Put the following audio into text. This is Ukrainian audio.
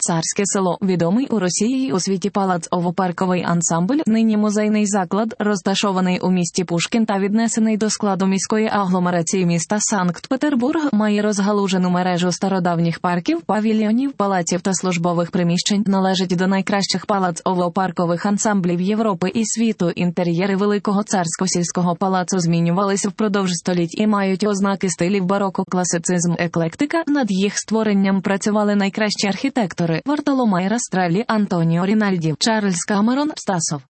Царське село – відомий у Росії й у світі палац-ово-парковий ансамбль, нині музейний заклад, розташований у місті Пушкін та віднесений до складу міської агломерації міста Санкт-Петербург, має розгалужену мережу стародавніх парків, павільйонів, палаців та службових приміщень, належить до найкращих палац-ово-паркових ансамблів Європи і світу. Інтер'єри Великого Царсько-сільського палацу змінювалися впродовж століть і мають ознаки стилів бароко, класицизм, еклектика. Над їх створенням працювали найкращі архітектори: Вартоломей Растреллі, Антоніо Рінальді, Чарльз Камерон, Стасов.